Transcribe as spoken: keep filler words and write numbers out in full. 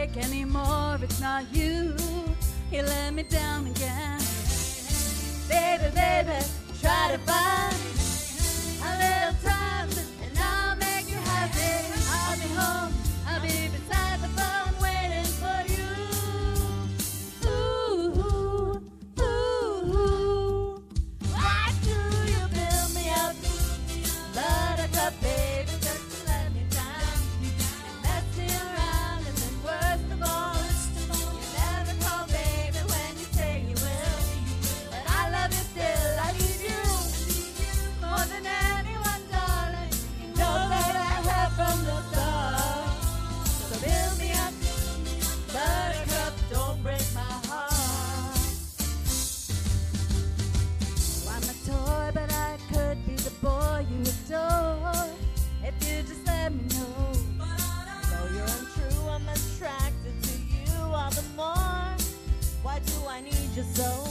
break anymore. It's not you. You let me down again. Baby, baby, try to find a little time, and I'll make you happy. I'll be home, I'll be beside the phone, waiting for you. Ooh, ooh, ooh. Why do you build me up? Buttercup, baby, just to let me down. You mess me around, and then worst of all, you never call, baby, when you say you will. But I love you still, I need you more than anyone, darling. You know that I have from the start. So build me up, buttercup, don't break my heart. Oh, I'm a toy, but I could be the boy you adore if you just let me know. Though you're untrue, I'm attracted to you all the more. Why do I need you so?